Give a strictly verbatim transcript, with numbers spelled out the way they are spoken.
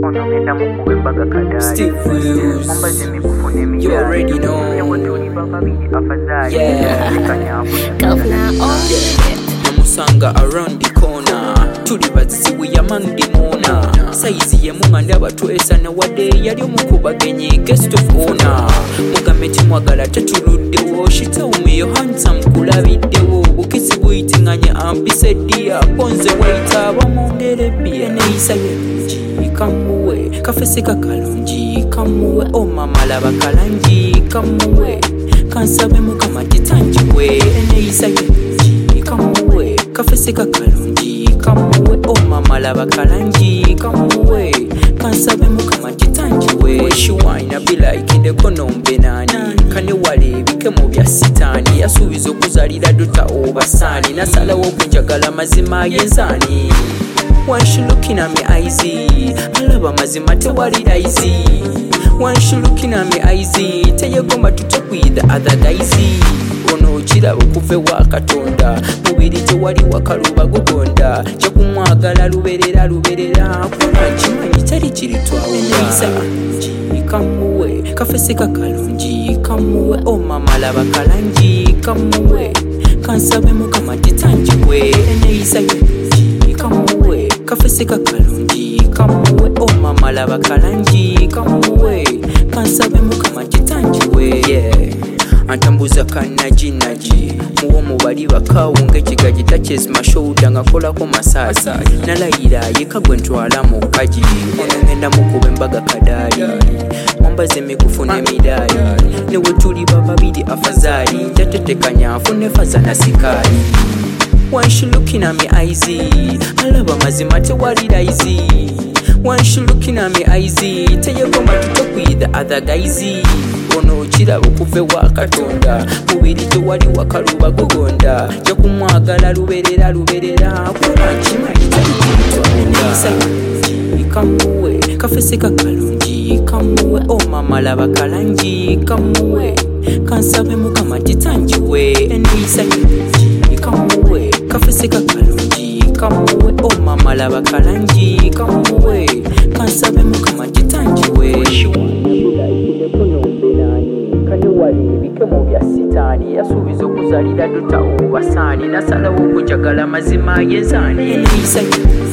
Steve Wills, you already know. Yeah, namusanga around the corner. Tuli baziwe among the mona. Saizi ye munga ndaba tuesa na wade yali omukubagenye guest of honor. Mugameti mwagala tatuluddewo shita umeyo handsome kulabiddewo bukisi buyitiŋŋanye ambise dia ponze waita bamwongere bia neeyisa yenji kamuwe kafesi kakalungi kamuwe omama laba kalangi kamuwe kansabe mukama titangiwe neeyisa yenji kamuwe kafesi kakalungi kamuwe omama laba kalangi kamuwe kansabe mukama titangiwe shiwaina bilaikinde konombe nani kane walebike mu bya sitaani yasuubiza okuzalira dota obasani nasalawo okunjagala mazima y'ensaani. When she looking at me eyesy, alaba mazima tewali easy. When she looking at me eyesy, teyegomba tutalk with the other guys. Ono chira okuve wa katonda mubiri tewali wakaluba gugonda kyakumwagala luberera luberera kuna kimanyi teri kiri twawuga kamuwe kafesi kakalungi kamuwe omama laba kalangi kamuwe kansabe mukama titangiwe eneeyisa yenji kamuwe kafesi kakalungi kamuwe omama laba kalangi kamuwe kansabe mukama titangiwe. Yeah, antambuza kanajinaji muwo mubali bakawunga ekigaji touches my shoulder ngakolako masaji nalayira yeka gwe ntwala mu kaji ono ngenda mukube embaga kadaali mwambaze emikufu n'emidaali newe tuli bababiri afazali njatetekanya afune faza na sikaali. When she looking at me eyesy, alaba mazima tewali easy. When she looking at me eyesy, teyegomba tutalk with the other guys. Ono kiraba okuve wa katonda mubiri tewali wakaluba gugonda kyakumwagala luberera luberera kuna kimanyi teri kitwawuga kamuwe kafesi kakalungi kamuwe omama laba kalangi kamuwe kansabe mukama titangiwe eneeyisa yenji kamuwe kafesi kakalungi kamuwe omama laba kalangi kamuwe kansabe mukama titangiwe. Kane walebike mu bya sitaani yasuubiza okuzalira dota obasani nasalawo okunjagala mazima y'ensaani.